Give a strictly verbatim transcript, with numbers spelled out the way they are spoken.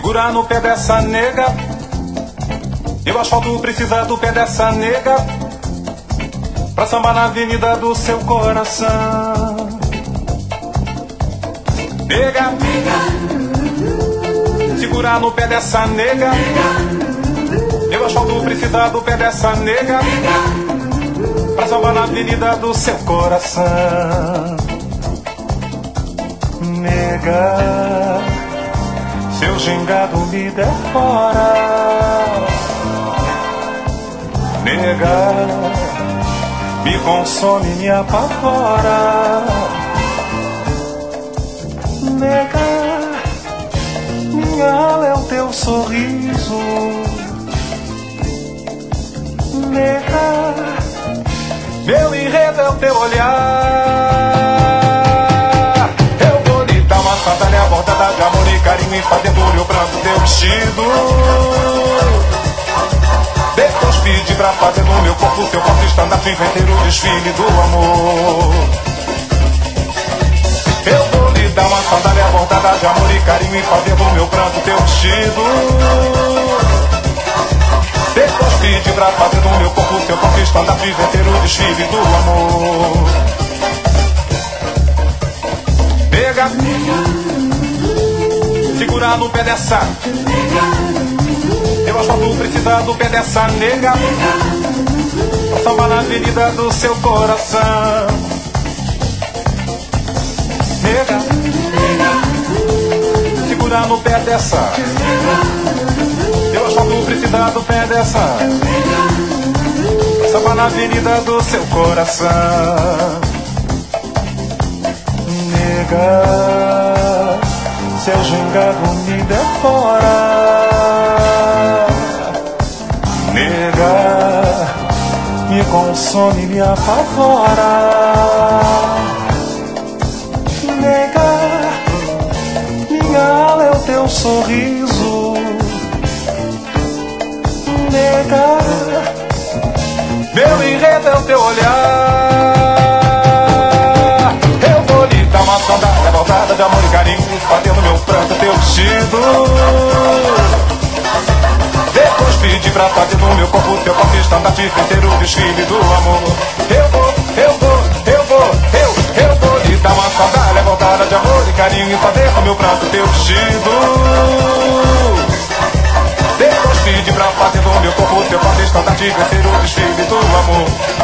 Segurar no pé dessa nega. E o asfalto precisa do pé dessa nega pra sambar na avenida do seu coração. Nega, segurar no pé dessa nega. E o asfalto precisa do pé dessa nega pra sambar na avenida do seu coração. Nega, seu gingado me der fora. Nega, me consome, me apavora. Nega, minha ala é o teu sorriso. Nega, meu enredo é o teu olhar. Eu vou lhe dar uma sandália bordada de amor e carinho e fazer do meu branco teu vestido. Depois pedi pra fazer no meu corpo seu corpo estandarte, inverter o desfile do amor. Eu vou lhe dar uma sandália bordada de amor e carinho e fazer do meu pranto teu vestido. Depois pedi pra fazer no meu corpo seu corpo estandarte, inverter o desfile do amor. Nega, segurar no pé dessa. Eu asfalto precisa do pé dessa nega pra sambar na avenida do seu coração. Nega, segurar no pé dessa. Eu asfalto precisa do pé dessa pra sambar na avenida do seu coração. Nega, seu gingado me der fora. Nega, me consome, me apavora. Nega, minha ala é o teu sorriso. Nega, meu enredo é o teu olhar. Eu vou lhe dar uma sandália bordada de amor e carinho, fazendo meu pranto teu vestido. Depois pedi pra fazer no meu corpo teu corpo estandarte, inverter o desfile do amor. Eu vou, eu vou, eu vou, eu, eu vou lhe dar uma sandália bordada de amor e carinho e fazer no meu pranto teu vestido. Depois pedi pra fazer no meu corpo teu corpo estandarte, inverter o desfile do amor.